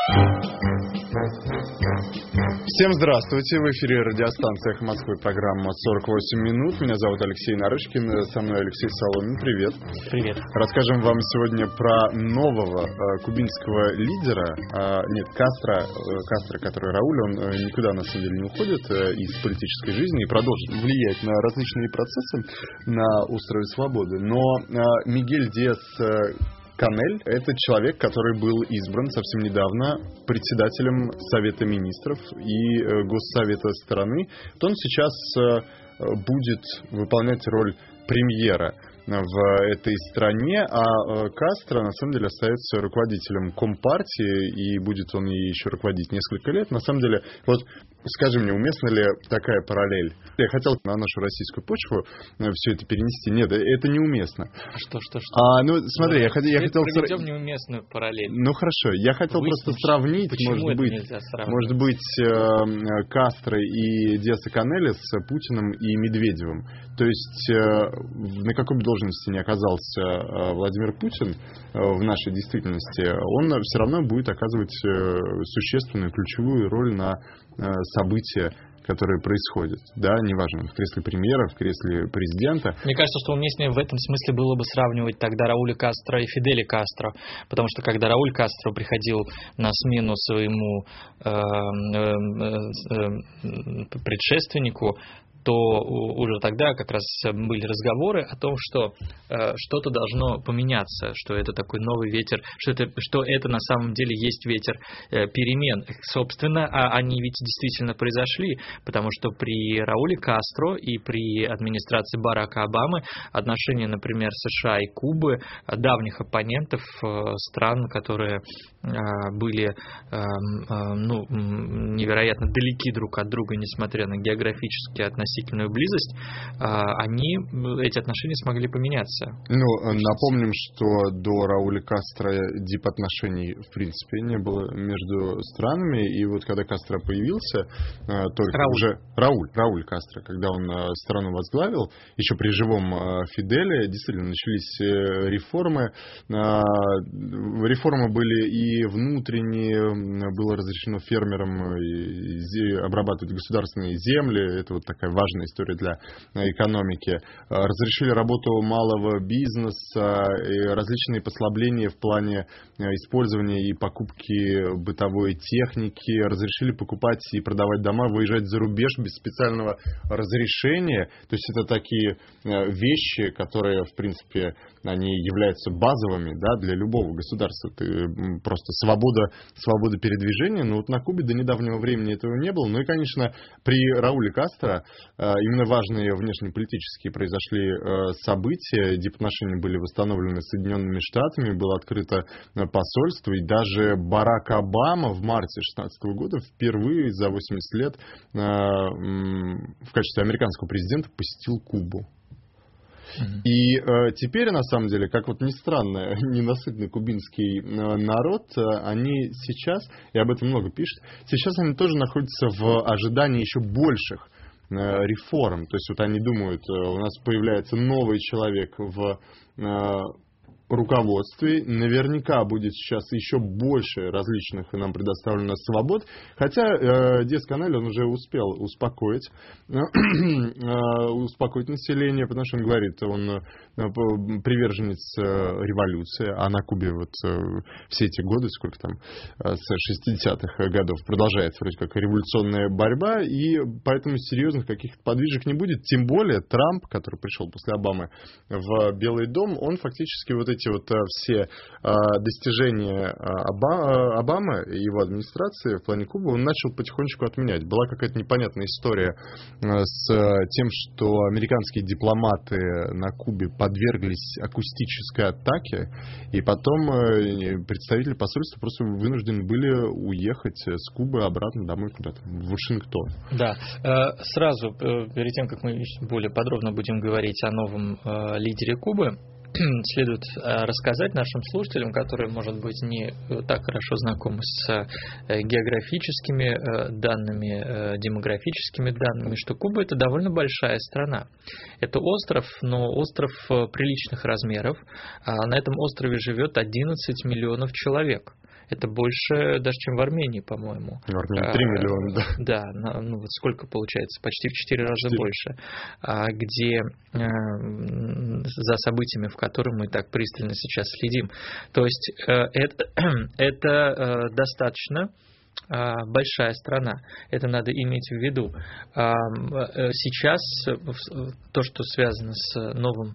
Всем здравствуйте, в эфире радиостанция «Эхо Москвы», программа «48 минут». Меня зовут Алексей Нарышкин, со мной Алексей Соломин. Привет. Привет. Расскажем вам сегодня про нового кубинского лидера, Кастро, который Рауль, он никуда на самом деле не уходит из политической жизни и продолжит влиять на различные процессы на острове Свободы. Но Мигель Диас-Канель — это человек, который был избран совсем недавно председателем Совета министров и Госсовета страны. То он сейчас будет выполнять роль премьера в этой стране, а Кастро на самом деле остается руководителем Компартии, и будет он ей еще руководить несколько лет. На самом деле, вот скажи мне, уместна ли такая параллель? Я хотел на нашу российскую почву все это перенести. Нет, это неуместно. Что? Смотри, я хотел... проведем неуместную параллель. Ну, хорошо, я хотел просто сравнить, может быть, Кастро и Диаса-Канеля с Путиным и Медведевым. То есть, на какой бы должности ни оказался Владимир Путин в нашей действительности, он все равно будет оказывать существенную, ключевую роль на события, которые происходят. Да, неважно, в кресле премьера, в кресле президента. Мне кажется, что уместнее в этом смысле было бы сравнивать тогда Рауля Кастро и Фиделя Кастро, потому что когда Рауль Кастро приходил на смену своему предшественнику, то уже тогда как раз были разговоры о том, что что-то должно поменяться, что это такой новый ветер, что это на самом деле есть ветер перемен. Собственно, они ведь действительно произошли, потому что при Рауле Кастро и при администрации Барака Обамы отношения, например, США и Кубы, давних оппонентов, стран, которые были невероятно далеки друг от друга, несмотря на географические относительную близость, эти отношения смогли поменяться. Напомним, что до Рауля Кастро дипотношений в принципе не было между странами, и вот когда Кастро появился, Рауль Кастро, когда он страну возглавил, еще при живом Фиделе, действительно начались реформы. Реформы были и внутренние, было разрешено фермерам обрабатывать государственные земли, это вот такая важная история для экономики. Разрешили работу малого бизнеса, различные послабления в плане использования и покупки бытовой техники, разрешили покупать и продавать дома, выезжать за рубеж без специального разрешения. То есть это такие вещи, которые, в принципе, они являются базовыми, да, для любого государства. Просто свобода передвижения. Но вот на Кубе до недавнего времени этого не было. Ну и, конечно, при Рауле Кастро именно важные внешнеполитические произошли события. Дипотношения были восстановлены Соединенными Штатами, было открыто посольство, и даже Барак Обама в марте 2016 года впервые за 80 лет в качестве американского президента посетил Кубу. И теперь, на самом деле, как вот ни странно, ненасытный кубинский народ, они сейчас, и об этом много пишут, сейчас они тоже находятся в ожидании еще больших реформ. То есть вот они думают, у нас появляется новый человек в руководстве, наверняка будет сейчас еще больше различных нам предоставлено свобод, хотя Диас-Канель, он уже успел успокоить население, потому что он говорит, он приверженец революции, а на Кубе вот все эти годы, сколько там, с 60-х годов продолжается вроде как революционная борьба, и поэтому серьезных каких-то подвижек не будет, тем более Трамп, который пришел после Обамы в Белый дом, он фактически вот эти вот все достижения Обамы и его администрации в плане Кубы он начал потихонечку отменять. Была какая-то непонятная история с тем, что американские дипломаты на Кубе подверглись акустической атаке, и потом представители посольства просто вынуждены были уехать с Кубы обратно домой куда-то, в Вашингтон. Да, сразу, перед тем, как мы более подробно будем говорить о новом лидере Кубы, следует рассказать нашим слушателям, которые, может быть, не так хорошо знакомы с географическими данными, демографическими данными, что Куба — это довольно большая страна. Это остров, но остров приличных размеров. На этом острове живет 11 миллионов человек. Это больше даже, чем в Армении, по-моему. В Армении 3 миллиона, да. Да, ну вот сколько получается? Почти в 4 раза больше. Где за событиями, в которых мы так пристально сейчас следим. То есть это достаточно большая страна. Это надо иметь в виду. Сейчас то, что связано с новым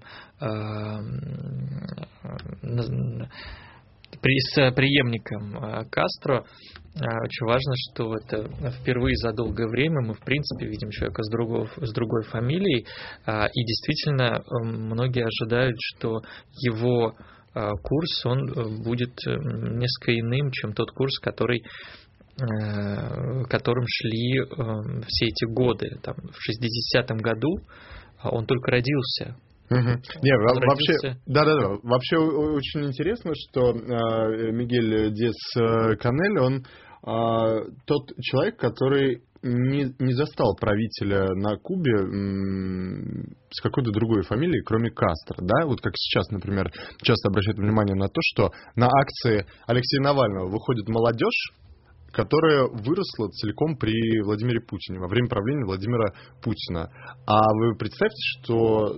с преемником Кастро, очень важно, что это впервые за долгое время мы, в принципе, видим человека с другой фамилией, и действительно многие ожидают, что его курс, он будет несколько иным, чем тот курс, которым шли все эти годы. Там, в 60-м году он только родился. Вообще, вообще очень интересно, что Мигель Диас-Канель, он тот человек, который не застал правителя на Кубе с какой-то другой фамилией, кроме Кастро, да, вот как сейчас, например, часто обращают внимание на то, что на акции Алексея Навального выходит молодежь, которая выросла целиком при Владимире Путине, во время правления Владимира Путина. А вы представьте, что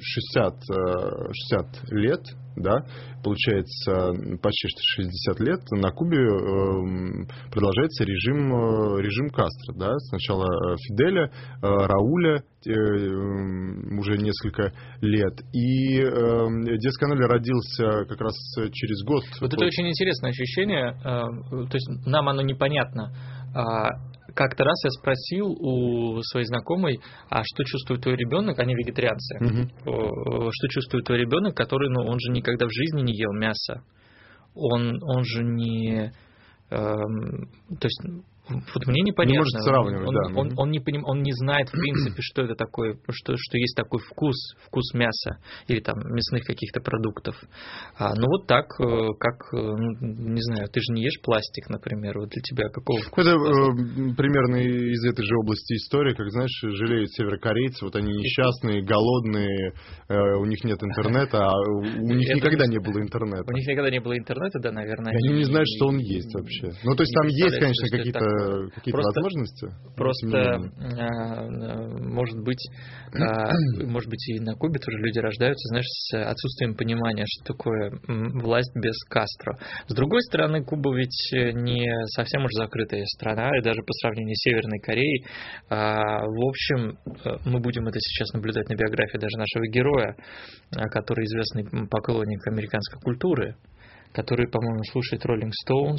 60 лет, да, получается почти 60 лет, на Кубе продолжается режим Кастро, да, сначала Фиделя, Рауля, уже несколько лет. И Диас-Канель родился как раз через год. Вот это очень интересное ощущение. То есть нам оно непонятно. Как-то раз я спросил у своей знакомой, а что чувствует твой ребенок, они вегетарианцы, что чувствует твой ребенок, который, он же никогда в жизни не ел мясо. Он же не... То есть... Вот мне непонятно. Не может сравнивать, он не знает, в принципе, что это такое, что есть такой вкус мяса или там мясных каких-то продуктов. Ну вот так, как, не знаю, ты же не ешь пластик, например, вот для тебя какого вкуса? Это примерно из этой же области истории, как, знаешь, жалеют северокорейцы, вот они несчастные, голодные, у них нет интернета, а у них никогда не было интернета. У них никогда не было интернета, да, наверное. Они не знают, что он есть вообще. Ну, то есть там есть, конечно, какие-то возможности? Просто, может быть, и на Кубе тоже люди рождаются, знаешь, с отсутствием понимания, что такое власть без Кастро. С другой стороны, Куба ведь не совсем уж закрытая страна, и даже по сравнению с Северной Кореей. В общем, мы будем это сейчас наблюдать на биографии даже нашего героя, который известный поклонник американской культуры, который, по-моему, слушает Rolling Stones,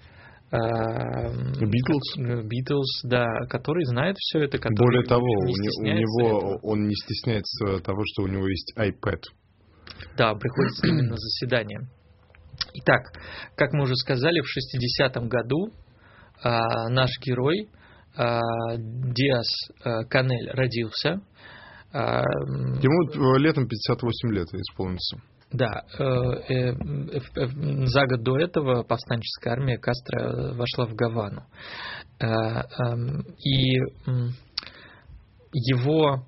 Beatles, да, который знает все это. Более того, он не стесняется того, что у него есть iPad. Да, приходит с ними на заседание. Итак, как мы уже сказали, в 60-м году наш герой Диас-Канель родился. Ему летом 58 лет исполнится. Да, за год до этого повстанческая армия Кастро вошла в Гавану. И его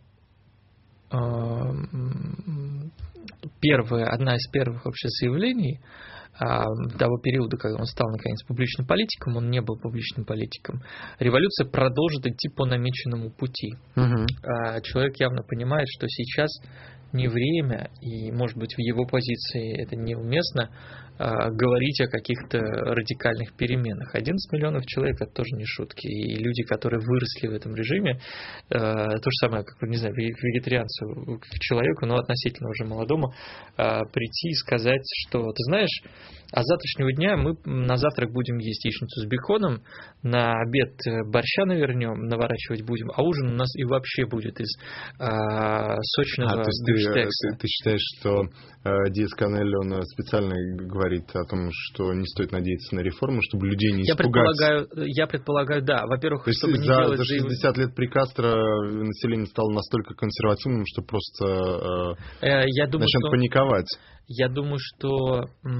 одна из первых вообще заявлений того периода, когда он стал наконец публичным политиком, он не был публичным политиком. Революция продолжит идти по намеченному пути. Человек явно понимает, что сейчас не время, и, может быть, в его позиции это неуместно, говорить о каких-то радикальных переменах. 11 миллионов человек — это тоже не шутки. И люди, которые выросли в этом режиме, то же самое, как, не знаю, вегетарианцу, к человеку, но относительно уже молодому, прийти и сказать, что, ты знаешь, а с завтрашнего дня мы на завтрак будем есть яичницу с беконом, на обед борща наворачивать будем, а ужин у нас и вообще будет из сочного бифштекса. Ты считаешь, что Диас-Канель, он специально говорит о том, что не стоит надеяться на реформу, чтобы людей не испугать? Я предполагаю, да. Во-первых, то чтобы не делать... За 60 лет при Кастро население стало настолько консервативным, что просто начнет паниковать. Я думаю, что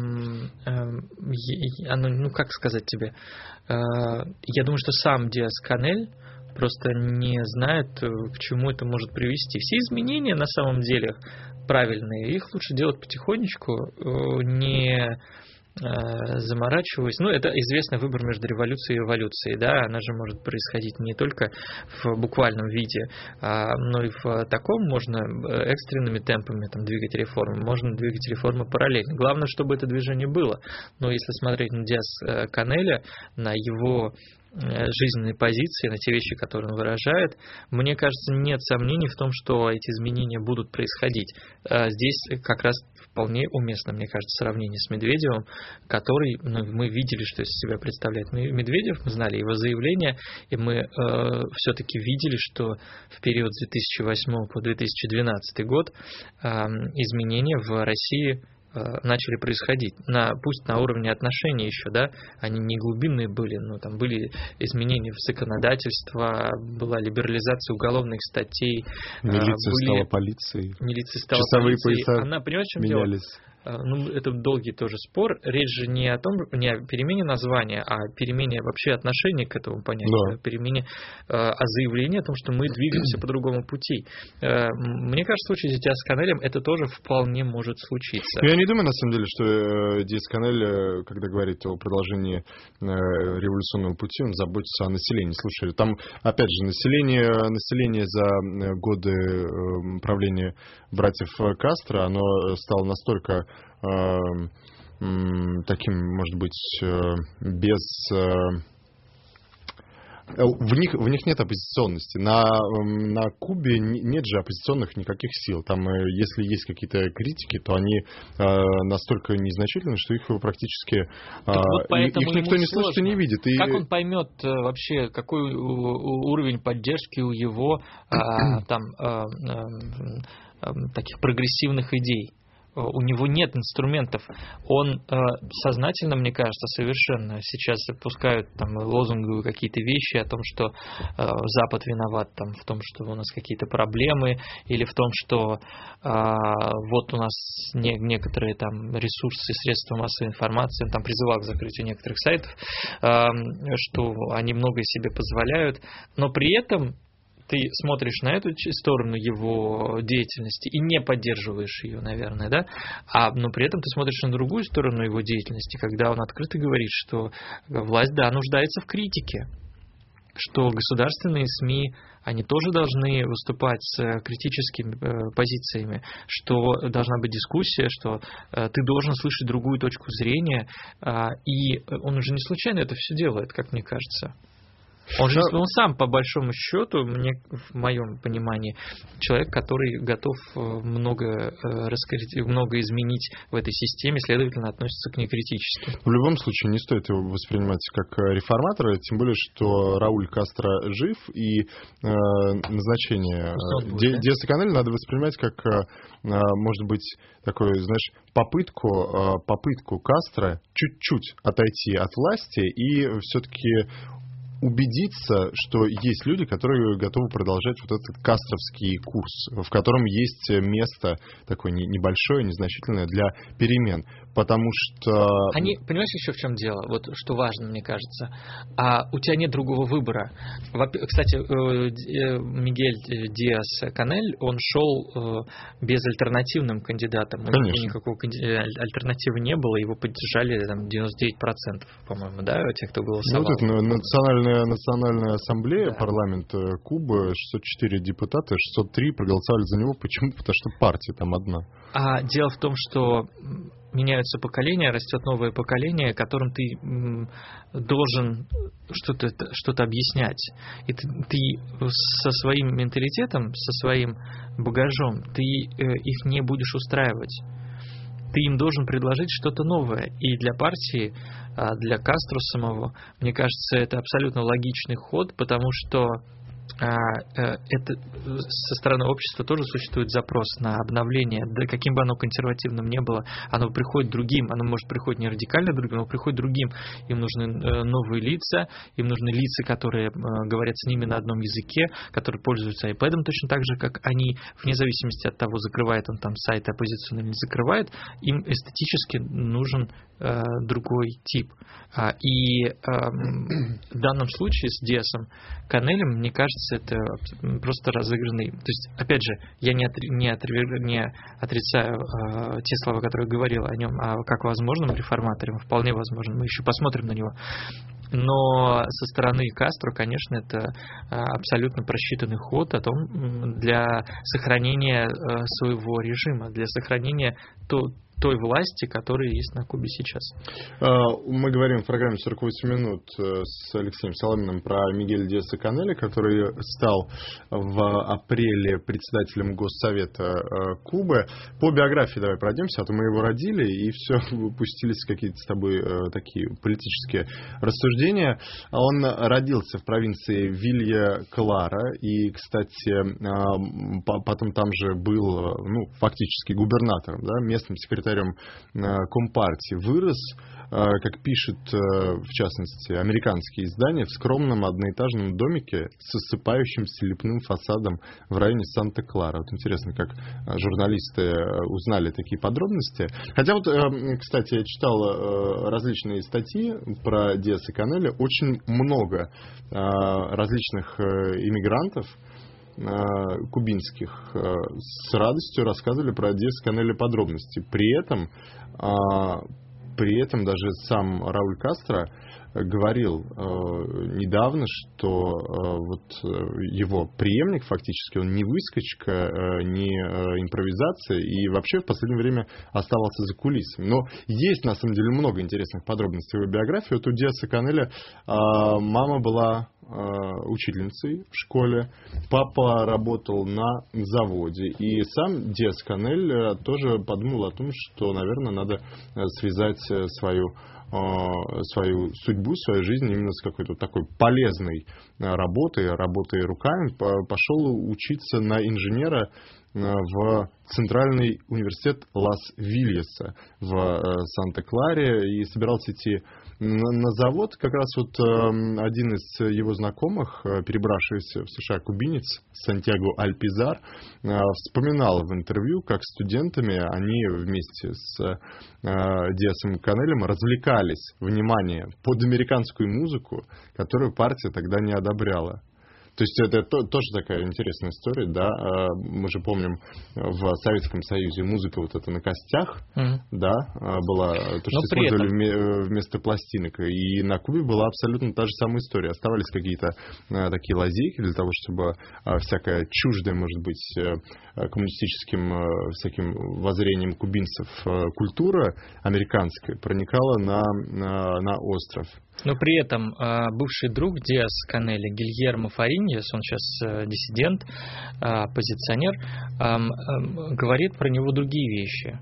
как сказать тебе? Я думаю, что сам Диас-Канель просто не знает, к чему это может привести. Все изменения на самом деле правильные, их лучше делать потихонечку, не заморачиваюсь. Ну, это известный выбор между революцией и эволюцией, да, она же может происходить не только в буквальном виде, но и в таком можно экстренными темпами там двигать реформы, можно двигать реформы параллельно. Главное, чтобы это движение было. Но если смотреть на Диаз-Канеля, на его жизненные позиции, на те вещи, которые он выражает, мне кажется, нет сомнений в том, что эти изменения будут происходить. Здесь как раз вполне уместно, мне кажется, сравнение с Медведевым, который, мы видели, что из себя представляет Медведев, мы знали его заявления, и мы все-таки видели, что в период с 2008 по 2012 год изменения в России начали происходить, пусть на уровне отношений еще, да, они не глубинные были, но там были изменения в законодательство, была либерализация уголовных статей. Милиция стала полицией. Милиция стала часовые полицией. пояса Она, понимаешь, в чем менялись. дело? Ну, это долгий тоже спор. Речь же не о перемене названия, а о перемене вообще отношения к этому понятию, о заявлении о том, что мы двигаемся по другому пути. Мне кажется, в случае с Диаз-Канелем это тоже вполне может случиться. Я не думаю, на самом деле, что Диаз-Канель, когда говорит о продолжении революционного пути, он заботится о населении. Слушай, там, опять же, население за годы правления братьев Кастро, оно стало настолько таким, может быть, без... В них нет оппозиционности. На Кубе нет же оппозиционных никаких сил. Там, если есть какие-то критики, то они настолько незначительны, что их практически... их никто не слышит и не видит. Как он поймет вообще, какой уровень поддержки у его таких прогрессивных идей? У него нет инструментов. Он сознательно, мне кажется, совершенно сейчас запускают там лозунговые какие-то вещи о том, что Запад виноват там, в том, что у нас какие-то проблемы, или в том, что вот у нас некоторые там ресурсы, средства массовой информации, он там призывал к закрытию некоторых сайтов, что они многое себе позволяют, но при этом ты смотришь на эту сторону его деятельности и не поддерживаешь ее, наверное, да? Но при этом ты смотришь на другую сторону его деятельности, когда он открыто говорит, что власть, да, нуждается в критике, что государственные СМИ, они тоже должны выступать с критическими позициями, что должна быть дискуссия, что ты должен слышать другую точку зрения, и он уже не случайно это все делает, как мне кажется. Он сам, по большому счету, в моем понимании, человек, который готов много изменить в этой системе, следовательно, относится к ней критически. В любом случае, не стоит его воспринимать как реформатора, тем более, что Рауль Кастро жив, и назначение Диаз-Канеля надо воспринимать как, может быть, такой, знаешь, попытку Кастро чуть-чуть отойти от власти и все-таки убедиться, что есть люди, которые готовы продолжать вот этот кастровский курс, в котором есть место такое небольшое, незначительное для перемен. Потому что... Понимаешь, еще в чем дело? Вот что важно, мне кажется. У тебя нет другого выбора. Кстати, Мигель Диаз-Канель, он шел безальтернативным кандидатом. У него никакого альтернативы не было, его поддержали там 99%, по-моему, да, тех, кто голосовал. Вот это Национальная ассамблея, да. Парламент Кубы, 604 депутата, 603 проголосовали за него. Почему? Потому что партия там одна. Дело в том, что меняются поколения, растет новое поколение, которым ты должен что-то объяснять. И ты со своим менталитетом, со своим багажом, ты их не будешь устраивать. Ты им должен предложить что-то новое. И для партии, для Кастро самого, мне кажется, это абсолютно логичный ход, потому что это со стороны общества тоже существует запрос на обновление, да каким бы оно консервативным ни было, оно приходит другим, оно может приходить не радикально другим, но приходит другим. Им нужны новые лица, им нужны лица, которые говорят с ними на одном языке, которые пользуются iPad точно так же, как они, вне зависимости от того, закрывает он там сайт оппозиционный или не закрывает, им эстетически нужен другой тип. И в данном случае с Диазом-Канелем, мне кажется, кажется, это просто разыгранный. То есть, опять же, я не отрицаю те слова, которые говорил о нем, как возможном реформаторе, вполне возможно, мы еще посмотрим на него. Но со стороны Кастро, конечно, это абсолютно просчитанный ход для сохранения своего режима, для сохранения той власти, которая есть на Кубе сейчас. Мы говорим в программе «48 минут» с Алексеем Соломиным про Мигеля Диаса-Канеля, который стал в апреле председателем Госсовета Кубы. По биографии давай пройдемся, а то мы его родили, и все, пустились какие-то с тобой такие политические рассуждения. Он родился в провинции Вилья-Клара, и, кстати, потом там же был, фактически губернатором, да, местным секретарем Компартии, вырос, как пишет, в частности, американские издания, в скромном одноэтажном домике с осыпающимся лепным фасадом в районе Санта-Клара. Вот интересно, как журналисты узнали такие подробности. Хотя вот, кстати, я читал различные статьи про Диаса-Канеля, очень много различных иммигрантов кубинских с радостью рассказывали про Диаса-Канеля подробности. При этом даже сам Рауль Кастро говорил недавно, что его преемник фактически, он не выскочка, не импровизация, и вообще в последнее время оставался за кулисами. Но есть на самом деле много интересных подробностей в его биографии. Вот у Диаса-Канеля мама была учительницей в школе, папа работал на заводе, и сам Диас-Канель тоже подумал о том, что, наверное, надо связать свою судьбу, свою жизнь именно с какой-то такой полезной работой руками. Пошел учиться на инженера в Центральный университет Лас-Вильяса в Санта-Кларе и собирался идти на завод. Как раз один из его знакомых, перебравшийся в США кубинец Сантьяго Альпизар, вспоминал в интервью, как студентами они вместе с Диасом Канелем развлекались, внимание, под американскую музыку, которую партия тогда не одобряла. То есть это тоже такая интересная история, да. Мы же помним, в Советском Союзе музыка вот эта на костях, да, была, то, что использовали вместо пластинок. И на Кубе была абсолютно та же самая история. Оставались какие-то такие лазейки для того, чтобы всякая чуждая, может быть, коммунистическим всяким воззрением кубинцев культура американская проникала на остров. Но при этом бывший друг Диас-Канеля Гильермо Фариньяс, он сейчас диссидент, оппозиционер, говорит про него другие вещи.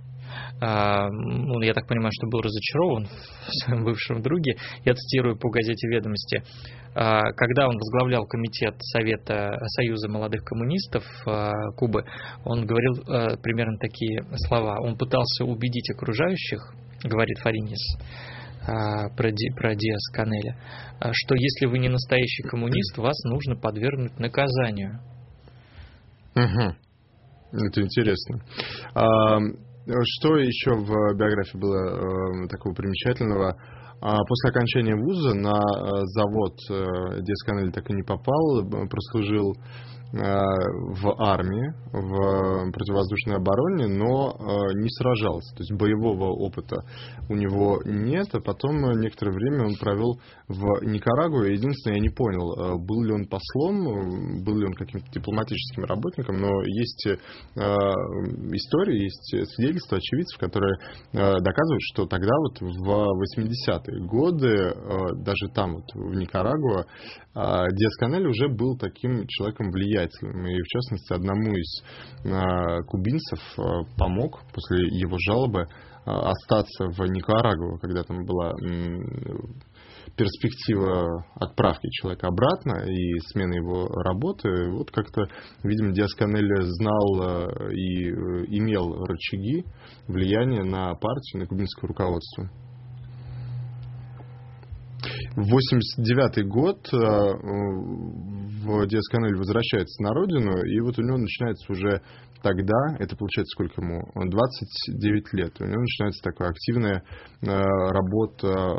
Я так понимаю, что был разочарован в своем бывшем друге. Я цитирую по газете «Ведомости». Когда он возглавлял комитет Совета Союза молодых коммунистов Кубы, он говорил примерно такие слова. Он пытался убедить окружающих, говорит Фариньяс, про Диас-Канеля, что если вы не настоящий коммунист, вас нужно подвергнуть наказанию. Это интересно. Что еще в биографии было такого примечательного? После окончания вуза на завод Диас-Канель так и не попал, прослужил в армии, в противовоздушной обороне, но не сражался. То есть боевого опыта у него нет, а потом некоторое время он провел в Никарагуа. Единственное, я не понял, был ли он послом, был ли он каким-то дипломатическим работником, но есть истории, есть свидетельства очевидцев, которые доказывают, что тогда в 80-е годы, даже там в Никарагуа, Диас-Канель уже был таким человеком влиятельным. И, в частности, одному из кубинцев помог после его жалобы остаться в Никарагуа, когда там была перспектива отправки человека обратно и смены его работы. Вот как-то, видимо, Диас-Канель знал и имел рычаги влияния на партию, на кубинское руководство. 89 год, в Диаз-Канель возвращается на родину, и вот у него начинается уже тогда, это получается сколько ему, 29 лет, у него начинается такая активная работа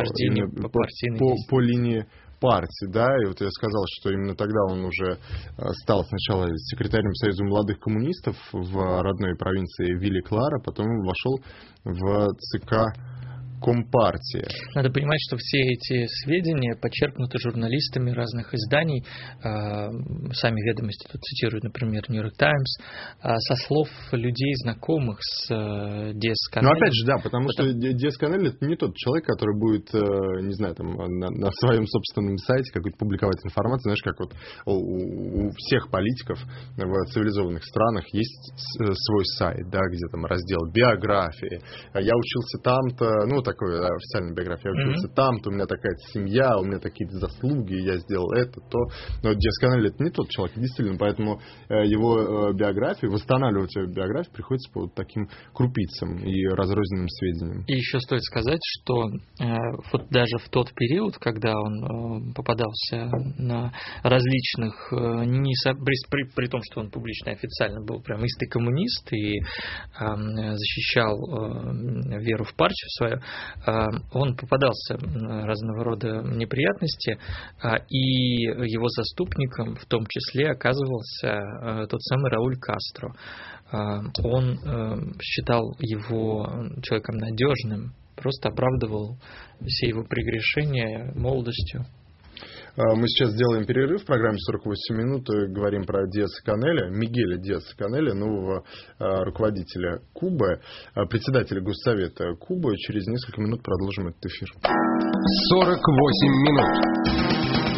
по линии партии, да, и вот я сказал, что именно тогда он уже стал сначала секретарем Союза молодых коммунистов в родной провинции Вилли-Клара, потом вошел в ЦК Компартии. Надо понимать, что все эти сведения подчеркнуты журналистами разных изданий. Сами ведомости тут цитируют, например, Нью-Йорк Таймс, со слов людей, знакомых с Диаз-Канелем. Ну, опять же, да, потому что Диаз-Канель — это не тот человек, который будет, не знаю, там, на своем собственном сайте какую-то публиковать информацию. Знаешь, как вот у всех политиков в цивилизованных странах есть свой сайт, да, где там раздел биографии. Я учился там-то, ну, такой официальной биографии. Я учился там-то, у меня такая семья, у меня такие заслуги, я сделал это, то. Но Диаз-Канель — это не тот человек, действительно, поэтому его биографию, восстанавливать его биографию приходится по вот таким крупицам и разрозненным сведениям. И еще стоит сказать, что вот даже в тот период, когда он попадался на различных, при том, что он публично официально был прям истый коммунист и защищал веру в партию свою, он попадался в разного рода неприятности, и его заступником в том числе оказывался тот самый Рауль Кастро. Он считал его человеком надежным, просто оправдывал все его прегрешения молодостью. Мы сейчас делаем перерыв в программе «48 минут» и говорим про Диаз-Канеля, Мигеля Диаз-Канеля, нового руководителя Кубы, председателя Госсовета Кубы. Через несколько минут продолжим этот эфир. 48 минут.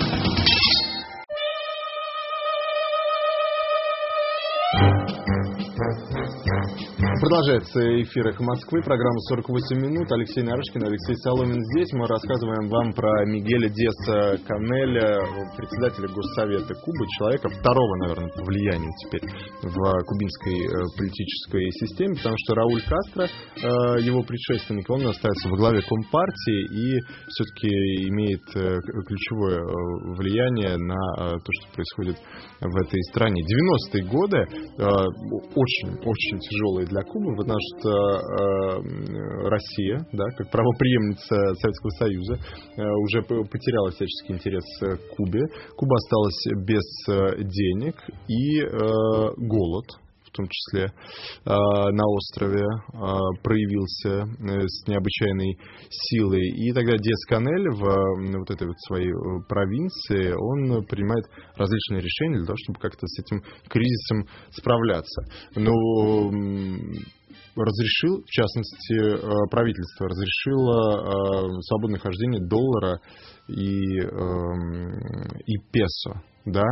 Продолжается эфир «Эхо Москвы», программа «48 минут». Алексей Нарышкин, Алексей Соломин здесь. Мы рассказываем вам про Мигеля Диаз-Канеля, председателя Госсовета Кубы, человека второго, наверное, по влиянию теперь в кубинской политической системе, потому что Рауль Кастро, его предшественник, он остается во главе Компартии и все-таки имеет ключевое влияние на то, что происходит в этой стране. 90-е годы очень тяжелые для Кубы, потому что Россия, да, как правопреемница Советского Союза, уже потеряла всяческий интерес к Кубе. Куба осталась без денег и голод, в том числе на острове, проявился с необычайной силой. И тогда Диаз-Канель в вот этой вот своей провинции, он принимает различные решения для того, чтобы как-то с этим кризисом справляться. Но разрешил, в частности, правительство разрешило свободное хождение доллара и песо, да.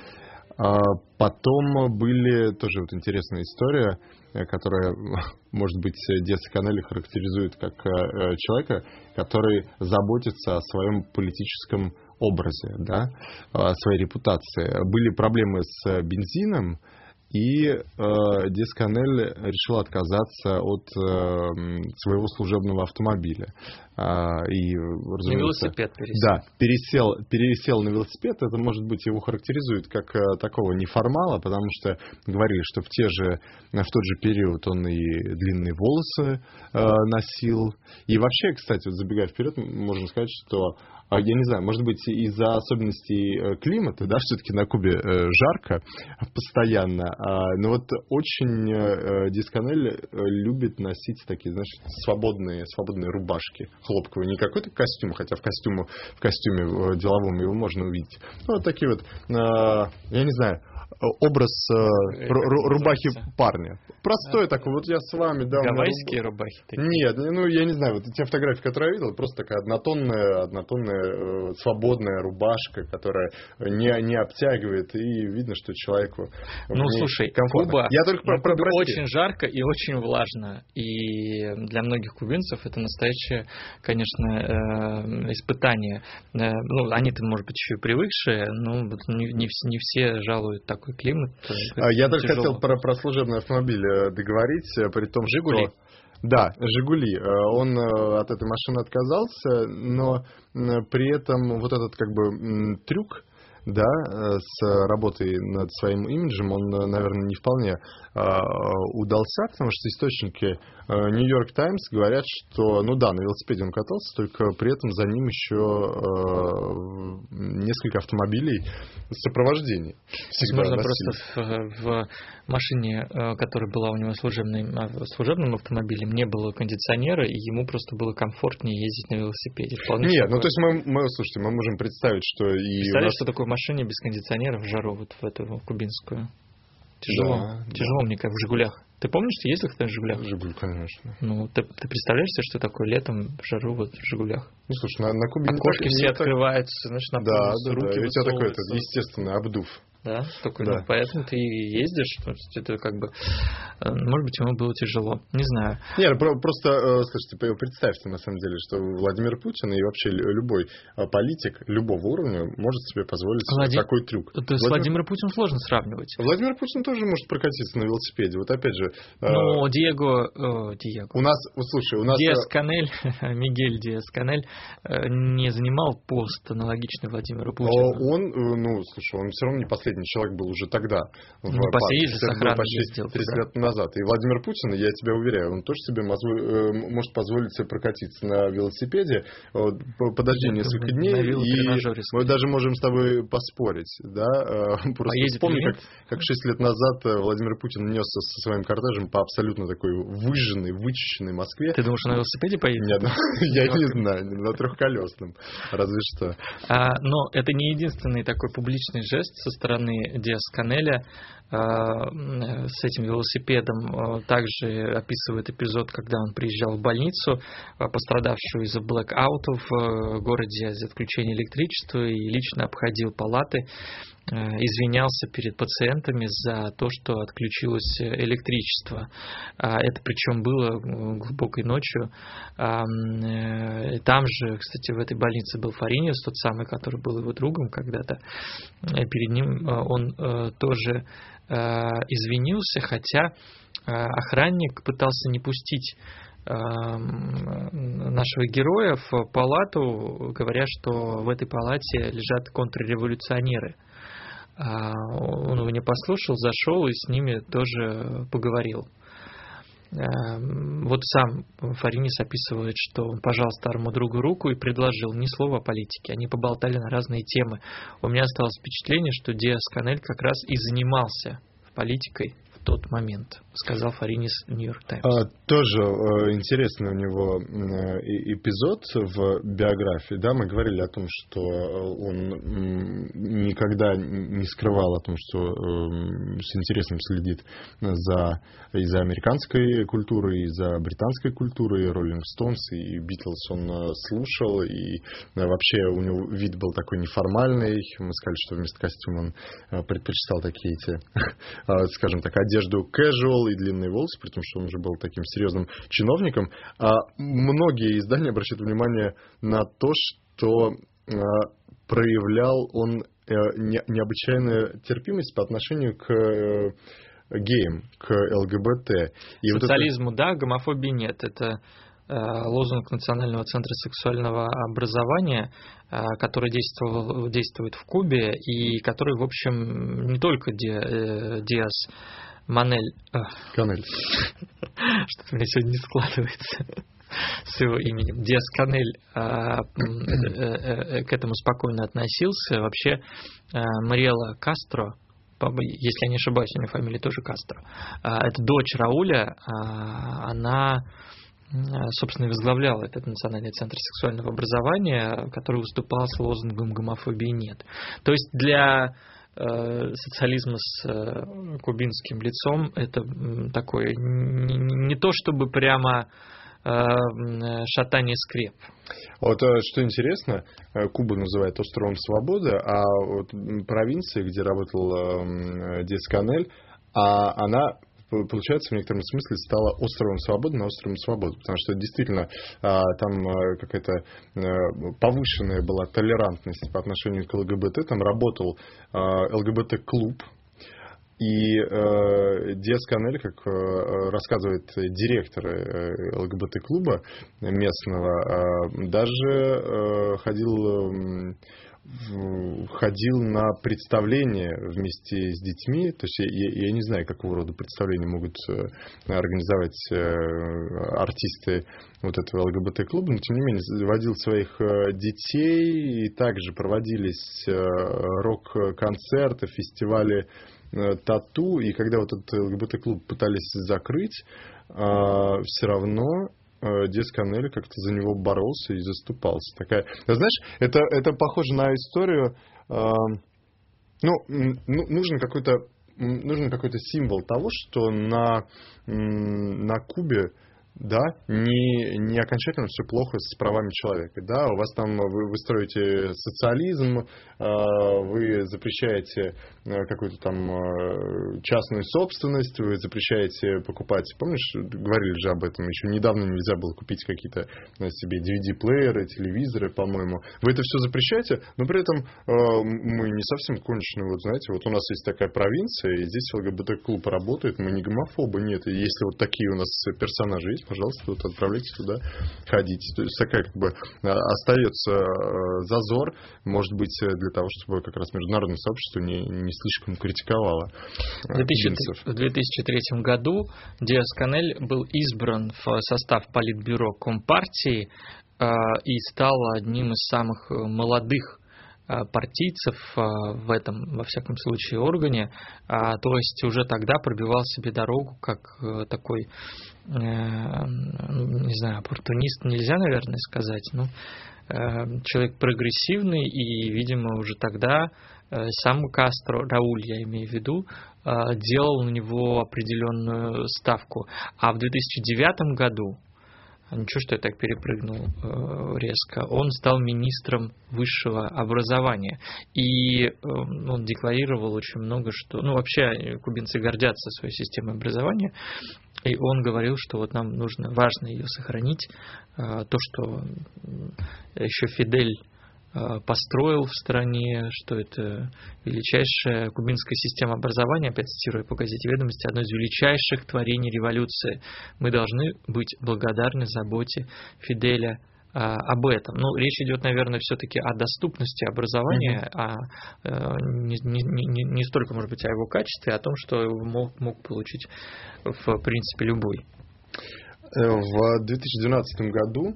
Потом были тоже вот интересная история, которая, может быть, Диаз-Канель характеризует как человека, который заботится о своем политическом образе, да, о своей репутации. Были проблемы с бензином, и Диаз-Канель решил отказаться от своего служебного автомобиля. И, разумеется, на велосипед пересел. Да, пересел на велосипед. Это, может быть, его характеризует как такого неформала, потому что говорили, что в тот же период он и длинные волосы носил. И вообще, кстати, вот забегая вперед, можно сказать, что я не знаю, может быть, из-за особенностей климата, да, все-таки на Кубе жарко постоянно, но вот очень Диаз-Канель любит носить такие, знаешь, свободные рубашки хлопковые, не какой-то костюм, хотя в костюме деловом его можно увидеть. Ну, вот такие вот, я не знаю, образ рубахи парня. Простой такой, вот я с вами, да. Гавайские рубахи такие? Нет, ну я не знаю, вот те фотографии, которые я видел, просто такая однотонная свободная рубашка, которая не обтягивает, и видно, что человеку слушай, комфортно. Куба Я только очень жарко и очень влажно, и для многих кубинцев это настоящее, конечно, испытание. Ну, они-то, может быть, еще и привыкшие, но не все жалуют такой климат. Я только хотел про служебный автомобиль договорить, при том, «Жигули». что... Да, «Жигули». Он от этой машины отказался, но при этом вот этот как бы трюк да, с работой над своим имиджем, он, наверное, не вполне удался, потому что источники New York Times говорят, что, ну да, на велосипеде он катался, только при этом за ним еще несколько автомобилей сопровождения. Возможно, просто в машине, которая была у него служебным автомобилем, не было кондиционера, и ему просто было комфортнее ездить на велосипеде. Нет, ну то есть слушайте, мы можем представить, что и... Представляешь, что такое в машине без кондиционера в жару, вот в эту кубинскую? Тяжело. Да, тяжело, мне как в «Жигулях». Ты помнишь, ты ездил когда в «Жигулях»? «Жигуль», конечно. Ну, ты представляешь себе, что такое летом в жару вот в «Жигулях»? Ну, слушай, на Кубе окошки все открываются, значит, на руки и у тебя такой естественный обдув. Да, такой, да. Ну, поэтому ты и ездишь, это как бы, может быть, ему было тяжело, не знаю. Нет, просто, слушайте, представьте, на самом деле, что Владимир Путин и вообще любой политик любого уровня может себе позволить такой трюк. С Владимиром Путиным сложно сравнивать. Владимир Путин тоже может прокатиться на велосипеде, вот опять же. Ну, Диего. У нас, слушай, у нас... Диас-Канель, Мигель Диас-Канель не занимал пост аналогичный Владимиру Путину. Он все равно не последний человек был уже тогда. Последний с охраной почти 30 лет назад. И Владимир Путин, я тебя уверяю, он тоже себе может позволить себе прокатиться на велосипеде. Подожди несколько дней, и мы даже можем с тобой поспорить. Да? Просто вспомни, как 6 лет назад Владимир Путин несся со своим кортежем по абсолютно такой выжженной, вычищенной Москве. Ты думаешь, на велосипеде поедет? Нет, я не знаю, на трехколесном, разве что. Но это не единственный такой публичный жест со стороны Диас-Канеля с этим велосипедом. Также описывает эпизод, когда он приезжал в больницу, пострадавшую из-за блэкаута в городе, из-за отключения электричества, и лично обходил палаты, извинялся перед пациентами за то, что отключилось электричество. Это причем было глубокой ночью. Там же, кстати, в этой больнице был Фариньяс, тот самый, который был его другом когда-то. Перед ним он тоже извинился, хотя охранник пытался не пустить нашего героя в палату, говоря, что в этой палате лежат контрреволюционеры. Он его не послушал, зашел и с ними тоже поговорил. Вот сам Фариньяс описывает, что он пожал старому другу руку и предложил ни слова о политике. Они поболтали на разные темы. У меня осталось впечатление, что Диас-Канель как раз и занимался политикой в тот момент, сказал Фариньяс в New York Times. Тоже интересный у него эпизод в биографии. Да, мы говорили о том, что он никогда не скрывал о том, что с интересом следит и за американской культурой, и за британской культурой, и Rolling Stones, и Beatles он слушал, и вообще у него вид был такой неформальный. Мы сказали, что вместо костюма он предпочитал такие скажем так, одежду casual и длинные волосы, при том, что он уже был таким серьезным чиновником. Многие издания обращают внимание на то, что проявлял он необычайную терпимость по отношению к геям, к ЛГБТ. И социализму, да, гомофобии нет. Это лозунг Национального центра сексуального образования, который действует в Кубе, и который, в общем, не только Диас Канель. Что-то у меня сегодня не складывается с его именем. Диас-Канель к этому спокойно относился. Вообще, Мариэла Кастро, если я не ошибаюсь, у нее фамилия тоже Кастро, это дочь Рауля, она, собственно, возглавляла этот Национальный центр сексуального образования, который выступал с лозунгом «гомофобии нет». То есть для социализма с кубинским лицом это такое не то чтобы прямо шатание скреп. Вот что интересно, Куба называют островом свободы, а вот провинция, где работал Диас-Канель, она, получается, в некотором смысле стала островом свободы на острове свободы, потому что действительно там какая-то повышенная была толерантность по отношению к ЛГБТ, там работал ЛГБТ-клуб, И Диаз-Канель, как рассказывает директор ЛГБТ-клуба местного, даже ходил на представление вместе с детьми. То есть я не знаю, какого рода представления могут организовать артисты вот этого ЛГБТ-клуба, но тем не менее водил своих детей, и также проводились рок-концерты, фестивали тату, и когда вот этот ЛГБТ-клуб пытались закрыть, все равно Диаз-Канель как-то за него боролся и заступался. Такая, знаешь, это похоже на историю, нужен какой-то символ того, что на Кубе, да, не окончательно все плохо с правами человека, да, у вас там вы строите социализм, вы запрещаете какую-то там частную собственность, вы запрещаете покупать, помнишь, говорили же об этом, еще недавно нельзя было купить какие-то себе DVD-плееры, телевизоры, по-моему, вы это все запрещаете, но при этом мы не совсем кончены, вот знаете, вот у нас есть такая провинция, и здесь ЛГБТ-клуб работает, мы не гомофобы, нет, и если вот такие у нас персонажи есть, пожалуйста, вот отправляйтесь туда, ходите. То есть такая как бы остается зазор, может быть, для того, чтобы как раз международное сообщество не слишком критиковало. В 2003 году Диаз-Канель был избран в состав Политбюро Компартии и стал одним из самых молодых партийцев в этом, во всяком случае, органе, то есть уже тогда пробивал себе дорогу как такой, не знаю, оппортунист нельзя, наверное, сказать, но человек прогрессивный, и, видимо, уже тогда сам Кастро, Рауль, я имею в виду, делал на него определенную ставку. А в 2009 году, ничего, что я так перепрыгнул резко, он стал министром высшего образования. И он декларировал очень много, что... Ну, вообще, кубинцы гордятся своей системой образования. И он говорил, что вот нам важно ее сохранить. То, что еще Фидель построил в стране, что это величайшая кубинская система образования, опять цитируя по газете «Ведомости», одно из величайших творений революции. Мы должны быть благодарны заботе Фиделя об этом. Ну, речь идет, наверное, все-таки о доступности образования, не столько, может быть, о его качестве, а о том, что мог получить, в принципе, любой. В 2012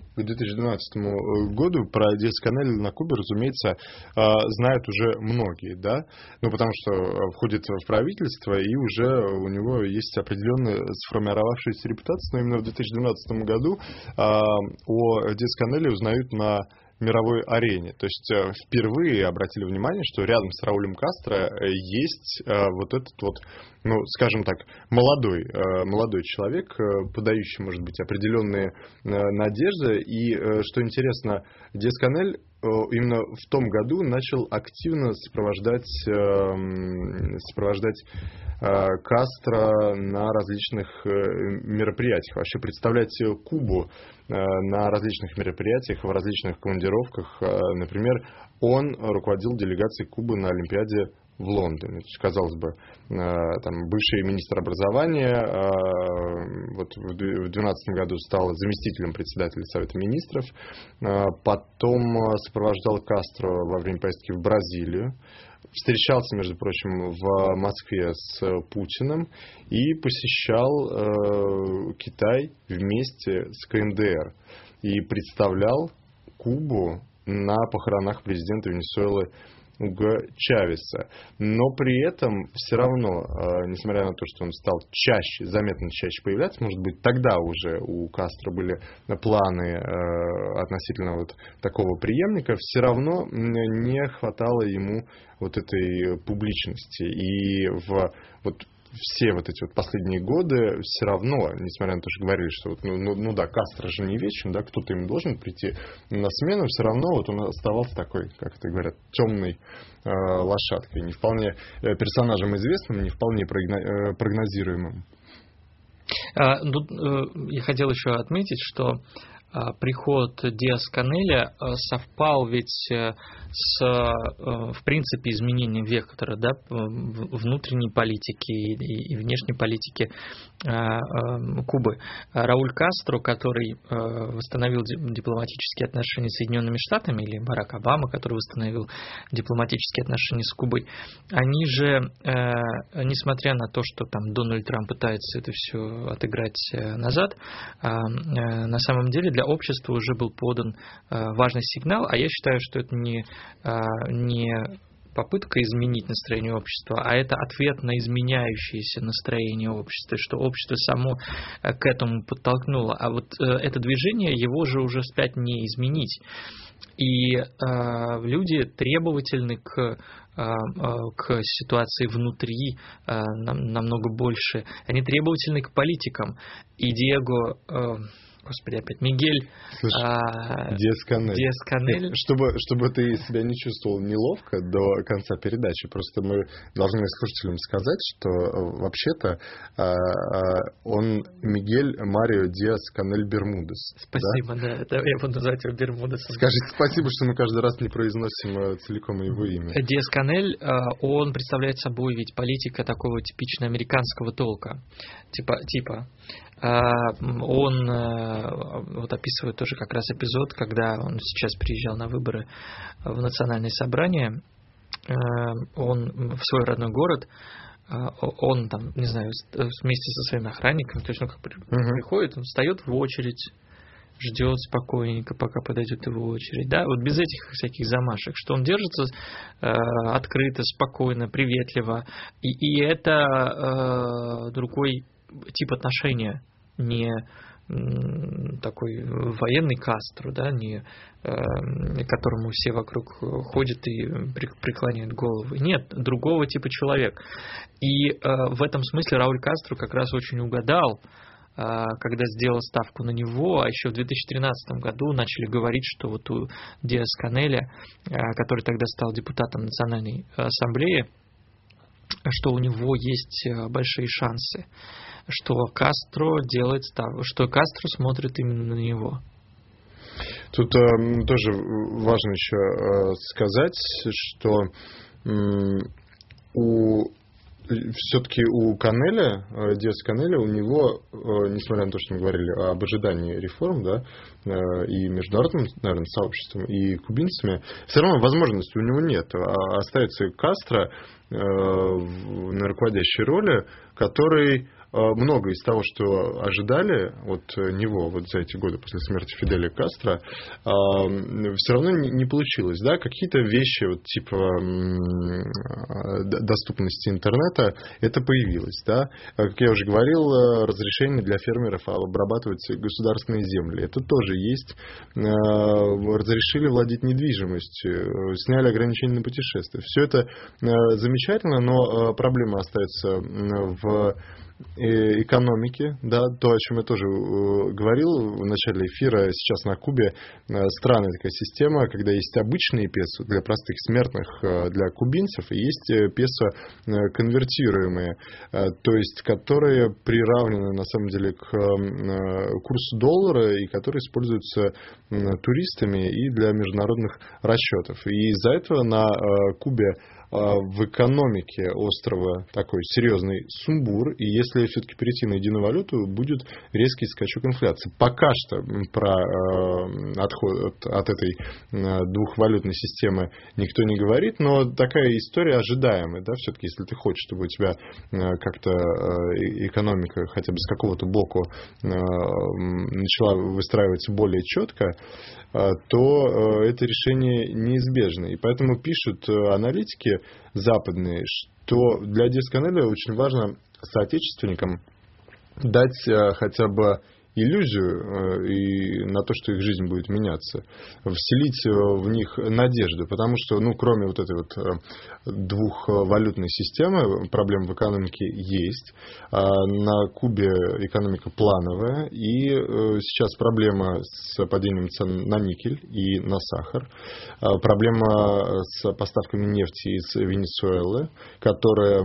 году про Диаз-Канель на Кубе, разумеется, знают уже многие, да, ну, потому что входит в правительство, и уже у него есть определенная сформировавшаяся репутация, но именно в 2012 году о Диаз-Канеле узнают на мировой арене. То есть впервые обратили внимание, что рядом с Раулем Кастро есть вот этот вот, ну, скажем так, молодой человек, подающий, может быть, определенные надежды. И, что интересно, Диаз-Канель именно в том году начал активно сопровождать Кастро на различных мероприятиях. Вообще представлять Кубу на различных мероприятиях, в различных командировках. Например, он руководил делегацией Кубы на Олимпиаде в Лондоне. Казалось бы, там бывший министр образования, вот в 2012 году стал заместителем председателя Совета министров, потом сопровождал Кастро во время поездки в Бразилию, встречался, между прочим, в Москве с Путиным и посещал Китай вместе с КНДР и представлял Кубу на похоронах президента Венесуэлы Уго Чавеса. Но при этом все равно, несмотря на то, что он стал заметно чаще появляться, может быть, тогда уже у Кастро были планы относительно вот такого преемника, все равно не хватало ему вот этой публичности. И все вот эти вот последние годы все равно, несмотря на то, что говорили, что вот, ну да, Кастро же не вечен, да, кто-то им должен прийти на смену, все равно вот он оставался такой, как это говорят, темной лошадкой, не вполне персонажем известным, не вполне прогнозируемым. Я хотел еще отметить, что приход Диас-Канеля совпал ведь с, в принципе, изменением вектора, да, внутренней политики и внешней политики Кубы. Рауль Кастро, который восстановил дипломатические отношения с Соединенными Штатами, или Барак Обама, который восстановил дипломатические отношения с Кубой, они же, несмотря на то, что там Дональд Трамп пытается это все отыграть назад, на самом деле для общества уже был подан важный сигнал, а я считаю, что это не попытка изменить настроение общества, а это ответ на изменяющееся настроение общества, что общество само к этому подтолкнуло. А вот это движение, его же уже вспять не изменить. И люди требовательны к ситуации внутри намного больше. Они требовательны к политикам. И Мигель Диас-Канель. Чтобы ты себя не чувствовал неловко до конца передачи, просто мы должны слушателям сказать, что вообще-то он Мигель Марио Диас-Канель Бермудес. Спасибо, да? Я буду называть его Бермудесом. Скажите спасибо, что мы каждый раз не произносим целиком его имя. Диас-Канель, он представляет собой ведь политика такого типично американского толка. Типа. Он вот описывает тоже как раз эпизод, когда он сейчас приезжал на выборы в национальное собрание, он в свой родной город, он там, не знаю, вместе со своими охранниками, то есть он как приходит, он встает в очередь, ждет спокойненько, пока подойдет его очередь, да, вот без этих всяких замашек, что он держится открыто, спокойно, приветливо, и это другой тип отношения, не такой военный Кастро, да, не которому все вокруг ходят и преклоняют головы. Нет, другого типа человек. И в этом смысле Рауль Кастро как раз очень угадал, когда сделал ставку на него, а еще в 2013 году начали говорить, что вот у Диас-Канеля, который тогда стал депутатом Национальной ассамблеи, что у него есть большие шансы, что Кастро делает ставку, что Кастро смотрит именно на него. Тут тоже важно еще сказать, что все-таки у Канеля, Диас-Канеля, у него, несмотря на то, что мы говорили об ожидании реформ, да, и международным, наверное, сообществом, и кубинцами, все равно возможности у него нет. Остается Кастро на руководящей роли, который много из того, что ожидали от него вот за эти годы после смерти Фиделя Кастро, все равно не получилось. Да? Какие-то вещи вот, типа доступности интернета, это появилось. Да? Как я уже говорил, разрешение для фермеров обрабатывать государственные земли. Это тоже есть. Разрешили владеть недвижимостью, сняли ограничения на путешествия. Все это замечательно, но проблема остается в экономики, да, то, о чем я тоже говорил в начале эфира, сейчас на Кубе странная такая система, когда есть обычные песо для простых смертных, для кубинцев, и есть песо конвертируемые, то есть которые приравнены на самом деле к курсу доллара и которые используются туристами и для международных расчетов. И из-за этого на Кубе в экономике острова такой серьезный сумбур, и если все-таки перейти на единую валюту, будет резкий скачок инфляции. Пока что про отход от этой двухвалютной системы никто не говорит, но такая история ожидаемая, да, все-таки, если ты хочешь, чтобы у тебя как-то экономика хотя бы с какого-то боку начала выстраиваться более четко, то это решение неизбежно. И поэтому пишут аналитики западные, что для Диас-Канеля очень важно соотечественникам дать хотя бы иллюзию и на то, что их жизнь будет меняться, вселить в них надежду, потому что, кроме вот этой вот двухвалютной системы, проблем в экономике есть. На Кубе экономика плановая, и сейчас проблема с падением цен на никель и на сахар, проблема с поставками нефти из Венесуэлы, которая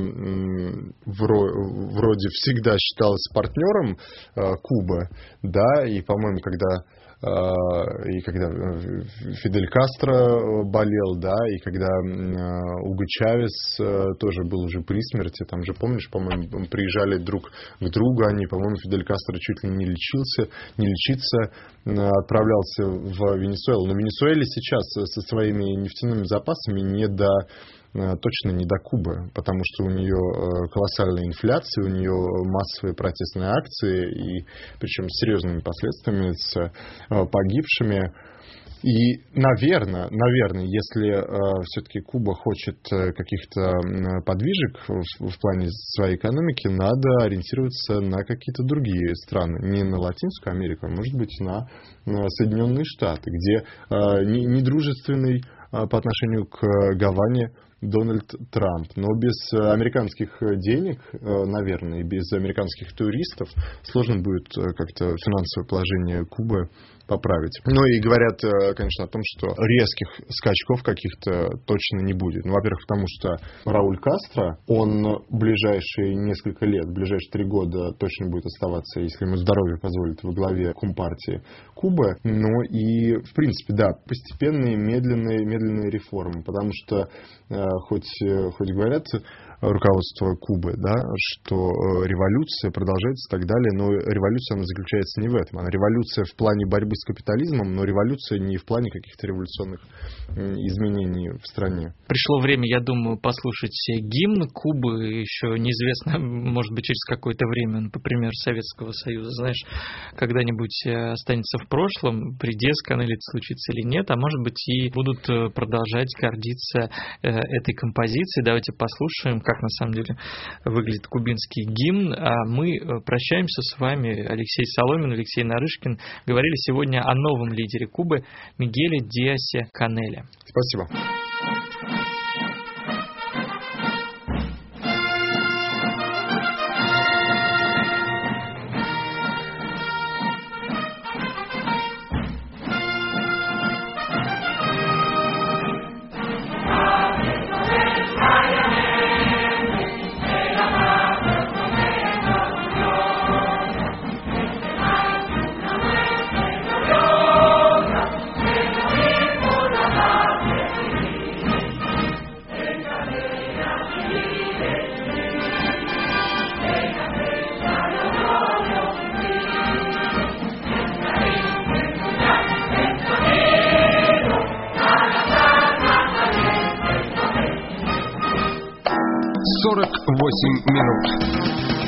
вроде всегда считалась партнером Кубы, да, и, по-моему, когда и когда Фидель Кастро болел, да, и когда Уго Чавес тоже был уже при смерти, там же, помнишь, по-моему, приезжали друг к другу, они, по-моему, Фидель Кастро чуть ли не лечиться, отправлялся в Венесуэлу. Но Венесуэле сейчас со своими нефтяными запасами точно не до Кубы, потому что у нее колоссальная инфляция, у нее массовые протестные акции, и причем с серьезными последствиями, с погибшими. И, наверное, если все-таки Куба хочет каких-то подвижек в плане своей экономики, надо ориентироваться на какие-то другие страны. Не на Латинскую Америку, а, может быть, на Соединенные Штаты, где недружественный по отношению к Гаване Дональд Трамп. Но без американских денег, наверное, и без американских туристов сложно будет как-то финансовое положение Кубы поправить. Ну и говорят, конечно, о том, что резких скачков каких-то точно не будет. Ну, во-первых, потому что Рауль Кастро, он ближайшие несколько лет, ближайшие 3 года точно будет оставаться, если ему здоровье позволит, во главе Компартии Кубы. Ну и, в принципе, да, постепенные, медленные реформы, потому что хоть говорят руководство Кубы, да, что революция продолжается и так далее, но революция, она заключается не в этом. Она революция в плане борьбы с капитализмом, но революция не в плане каких-то революционных изменений в стране. Пришло время, я думаю, послушать гимн Кубы, еще неизвестно, может быть, через какое-то время, например, Советского Союза, знаешь, когда-нибудь останется в прошлом, придескан или это случится или нет, а может быть и будут продолжать гордиться этой композицией. Давайте послушаем, как на самом деле выглядит кубинский гимн. А мы прощаемся с вами. Алексей Соломин, Алексей Нарышкин говорили сегодня о новом лидере Кубы Мигеле Диасе-Канеле. Спасибо. «48 минут».